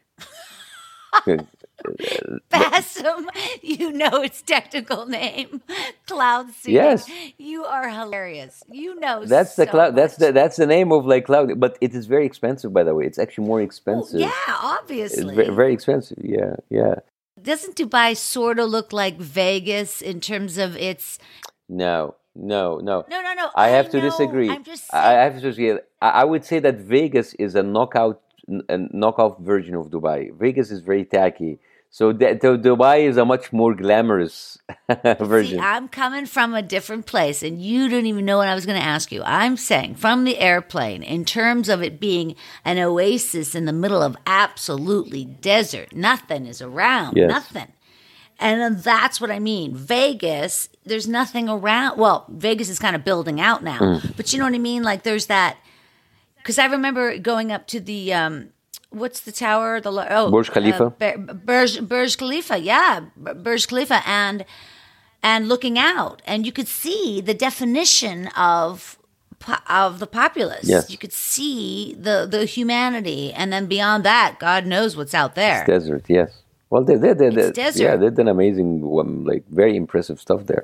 Bassem, you know its technical name, cloud seeding. Yes. You are hilarious. You know That's the so cloud. That's much. the that's the name of like cloud. But it is very expensive, by the way. It's actually more Well, expensive. yeah, It's obviously. very, very expensive. Yeah, yeah. Doesn't Dubai sort of look like Vegas in terms of its? No, no, no. No, no, no. I have to know. disagree. I'm just I saying. I have to disagree. I I would say that Vegas is a knockout, a knockout version of Dubai. Vegas is very tacky. So that, so Dubai is a much more glamorous version. See, I'm coming from a different place, and you didn't even know what I was going to ask you. I'm saying from the airplane, in terms of it being an oasis in the middle of absolutely desert, nothing is around, Yes. nothing. And then that's what I mean. Vegas, there's nothing around. Well, Vegas is kind of building out now, Mm. but you know what I mean? Like there's that, because I remember going up to the, um, what's the tower? The lo- oh, Burj Khalifa? uh, Bur- Burj Burj Khalifa, yeah, B- Burj Khalifa, and and looking out, and you could see the definition of po- of the populace. Yes. You could see the the humanity, and then beyond that, God knows what's out there. Desert, yes. Well, they they they, It's they desert. yeah, they did amazing, um, like very impressive stuff there.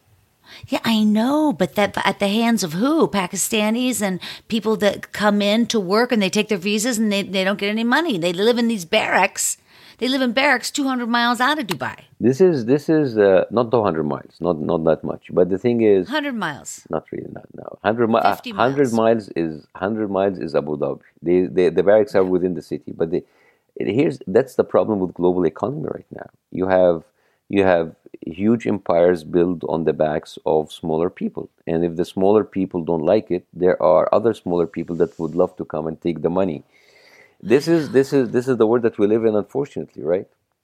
Yeah, I know, but that at the hands of who? Pakistanis and people that come in to work and they take their visas and they, they don't get any money. They live in these barracks. They live in barracks two hundred miles out of Dubai. This is this is uh, not two hundred miles, not not that much. But the thing is, one hundred miles. not really, not no. one hundred, mi- uh, fifty one hundred miles. miles is one hundred miles is Abu Dhabi. They, they, the barracks are within the city, but they, it, here's that's the problem with global economy right now. You have you have huge empires built on the backs of smaller people, and if the smaller people don't like it, there are other smaller people that would love to come and take the money. This is this is this is the world that we live in, unfortunately, right?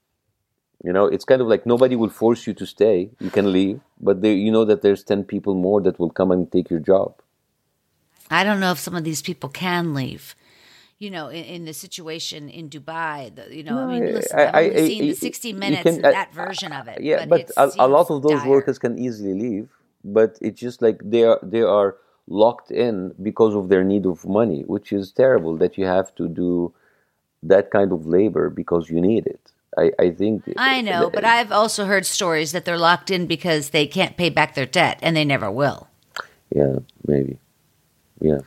You know, it's kind of like nobody will force you to stay. You can leave, but there, you know that there's ten people more that will come and take your job. I don't know if some of these people can leave. You know, in, in the situation in Dubai, the, you know, I mean, listen, I've only seen the sixty you minutes, can- uh, that version of it. Yeah, but, but it a, a lot seems of those dire. workers can easily leave, but it's just like they are they are locked in because of their need of money, which is terrible. That you have to do that kind of labor because you need it. I, I think I know, but I've also heard stories that they're locked in because they can't pay back their debt, and they never will. yeah, maybe, yeah.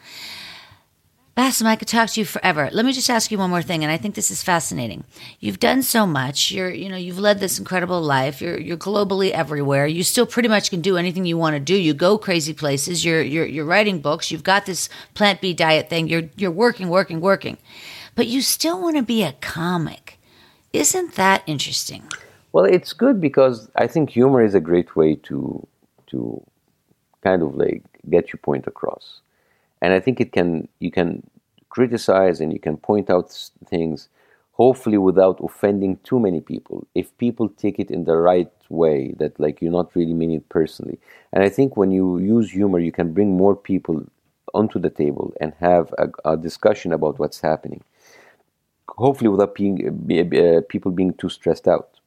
Bassem, I could talk to you forever. Let me just ask you one more thing, and I think this is fascinating. You've done so much. You're, you know, you've led this incredible life. You're, you're globally everywhere. You still pretty much can do anything you want to do. You go crazy places. You're, you're, you're writing books. You've got this plant-B diet thing. You're, you're working, working, working. but you still want to be a comic. Isn't that interesting? Well, it's good because I think humor is a great way to to kind of like get your point across. And I think it can you can criticize and you can point out things, hopefully without offending too many people. If people take it in the right way, that like you're not really meaning it personally. And I think when you use humor, you can bring more people onto the table and have a, a discussion about what's happening. Hopefully without being uh, people being too stressed out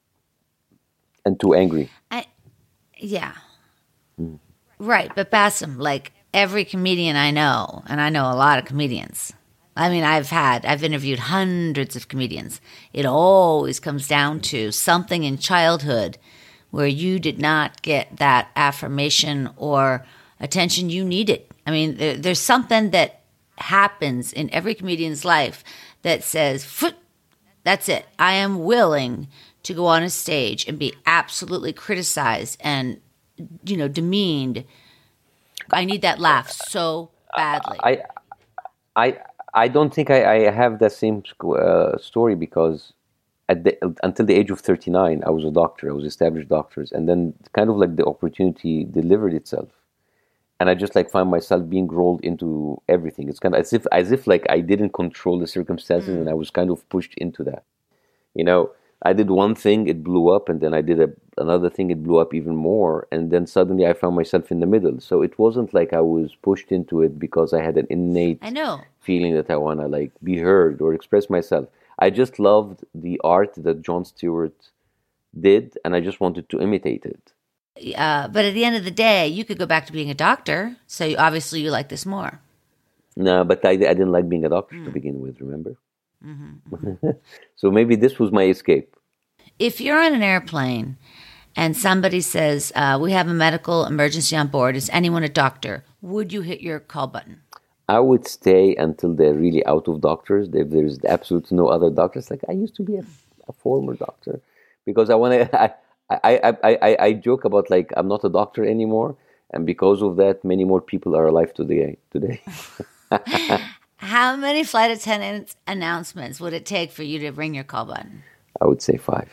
and too angry. I, yeah. Mm. Right. But Bassem, like every comedian I know, and I know a lot of comedians, I mean, I've had, I've interviewed hundreds of comedians. It always comes down to something in childhood where you did not get that affirmation or attention you needed. I mean, there, there's something that happens in every comedian's life that says, Foot, that's it. I am willing to go on a stage and be absolutely criticized and, you know, demeaned. I need that laugh so badly. I, I, I don't think I, I have that same uh, story because at the, until the age of thirty-nine, I was a doctor. I was established doctors. And then kind of like the opportunity delivered itself. And I just like find myself being rolled into everything. It's kind of as if, as if like I didn't control the circumstances mm. and I was kind of pushed into that. You know, I did one thing, it blew up, and then I did a, another thing, it blew up even more, and then suddenly I found myself in the middle. So it wasn't like I was pushed into it because I had an innate I know. feeling that I want to like be heard or express myself. I just loved the art that Jon Stewart did, and I just wanted to imitate it. Uh, but at the end of the day, you could go back to being a doctor, so you, obviously you like this more. No, but I, I didn't like being a doctor mm. to begin with, remember? Mm-hmm. So maybe this was my escape. If you're on an airplane and somebody says, uh, we have a medical emergency on board, is anyone a doctor? Would you hit your call button? I would stay until they're really out of doctors. If there's absolutely no other doctors, like I used to be a, a former doctor, because I want to. I, I, I, I, I joke about like I'm not a doctor anymore, and because of that, many more people are alive today. Today. How many flight attendants announcements would it take for you to ring your call button? I would say five.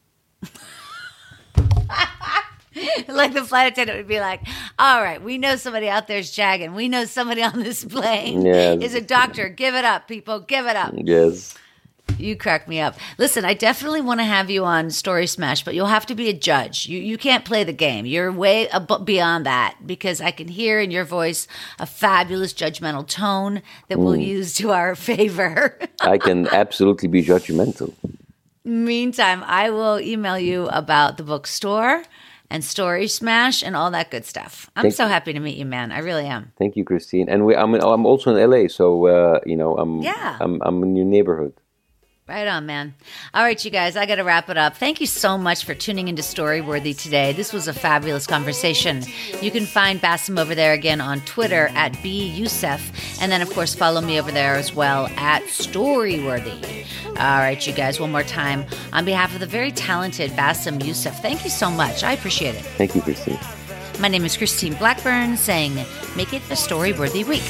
Like the flight attendant would be like, all right, we know somebody out there's jagging. We know somebody on this plane yes. is a doctor. Give it up, people. Give it up. Yes. You crack me up. Listen, I definitely want to have you on Story Smash, but you'll have to be a judge. You you can't play the game. You're way ab- beyond that, because I can hear in your voice a fabulous judgmental tone that mm. we'll use to our favor. I can absolutely be judgmental. Meantime, I will email you about the bookstore and Story Smash and all that good stuff. I'm Thank so happy to meet you, man. I really am. Thank you, Christine. And we, I'm I'm also in L A, so uh, you know I'm yeah. I'm I'm in your neighborhood. Right on, man. All right, you guys, I got to wrap it up. Thank you so much for tuning into Storyworthy today. This was a fabulous conversation. You can find Bassem over there again on Twitter at B Youssef. And then, of course, follow me over there as well at Storyworthy. All right, you guys, one more time. On behalf of the very talented Bassem Youssef, thank you so much. I appreciate it. Thank you, Christine. My name is Christine Blackburn, saying, make it a Storyworthy week.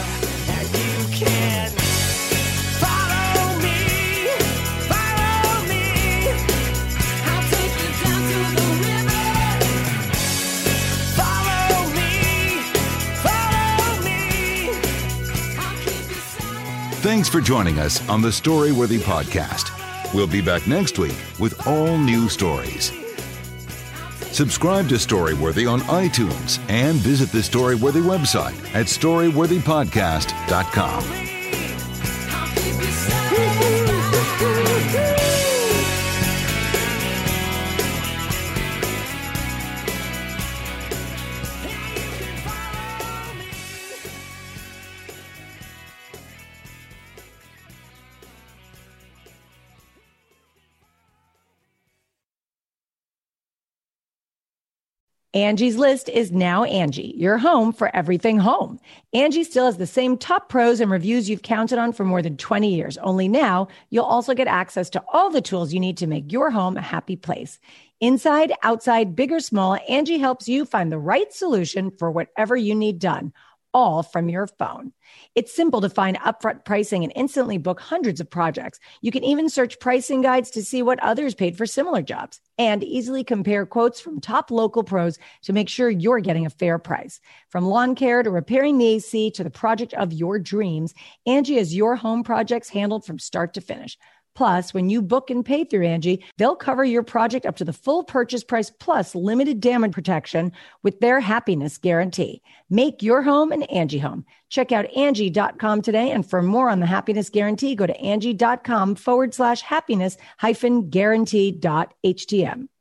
Thanks for joining us on the Storyworthy podcast. We'll be back next week with all new stories. Subscribe to Storyworthy on iTunes and visit the Storyworthy website at storyworthy podcast dot com. Angie's List is now Angie, your home for everything home. Angie still has the same top pros and reviews you've counted on for more than twenty years. Only now, you'll also get access to all the tools you need to make your home a happy place. Inside, outside, big or small, Angie helps you find the right solution for whatever you need done, all from your phone. It's simple to find upfront pricing and instantly book hundreds of projects. You can even search pricing guides to see what others paid for similar jobs and easily compare quotes from top local pros to make sure you're getting a fair price. From lawn care to repairing the A C to the project of your dreams, Angie has your home projects handled from start to finish. Plus, when you book and pay through Angie, they'll cover your project up to the full purchase price plus limited damage protection with their happiness guarantee. Make your home an Angie home. Check out Angie dot com today. And for more on the happiness guarantee, go to Angie dot com forward slash happiness hyphen guarantee dot H T M.